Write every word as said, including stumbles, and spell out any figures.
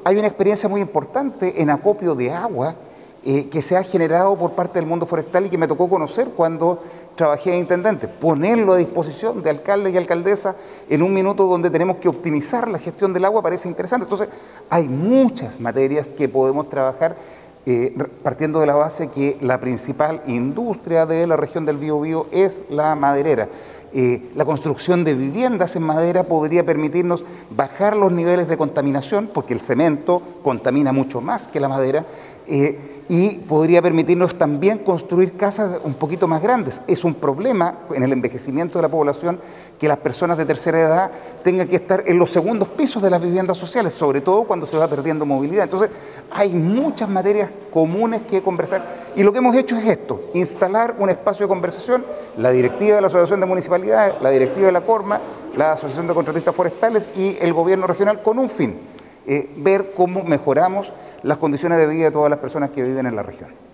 hay una experiencia muy importante en acopio de agua eh, que se ha generado por parte del mundo forestal y que me tocó conocer cuando trabajé de intendente. Ponerlo a disposición de alcaldes y alcaldesas en un minuto donde tenemos que optimizar la gestión del agua parece interesante. Entonces, hay muchas materias que podemos trabajar eh, partiendo de la base que la principal industria de la región del Biobío es la maderera. Eh, la construcción de viviendas en madera podría permitirnos bajar los niveles de contaminación, porque el cemento contamina mucho más que la madera, eh, y podría permitirnos también construir casas un poquito más grandes. Es un problema en el envejecimiento de la población que las personas de tercera edad tengan que estar en los segundos pisos de las viviendas sociales, sobre todo cuando se va perdiendo movilidad. Entonces, hay muchas materias comunes que conversar y lo que hemos hecho es esto, instalar un espacio de conversación, la directiva de la Asociación de Municipalidades, la directiva de la CORMA, la Asociación de Contratistas Forestales y el gobierno regional con un fin, eh, ver cómo mejoramos las condiciones de vida de todas las personas que viven en la región.